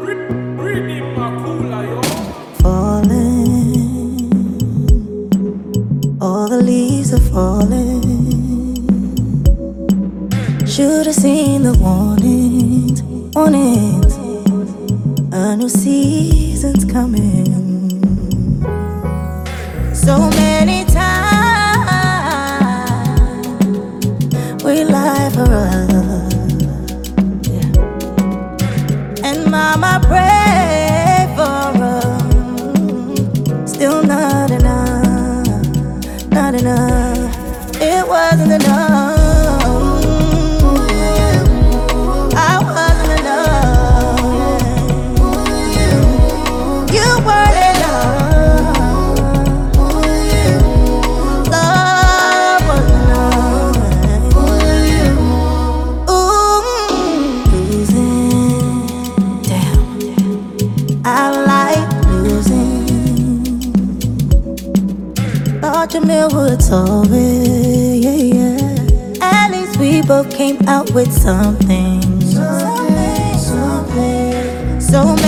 Falling, all the leaves are falling. Should've seen the warnings, warnings. A new season's coming. So many times we lie for us, and Mama prayed for us. Still not enough, not enough. It wasn't enough. I wasn't enough. You weren't enough. Love wasn't enough. Ooh, losing. Damn, I like losing. Thought Jamil would solve it, yeah, yeah. At least we both came out with something. So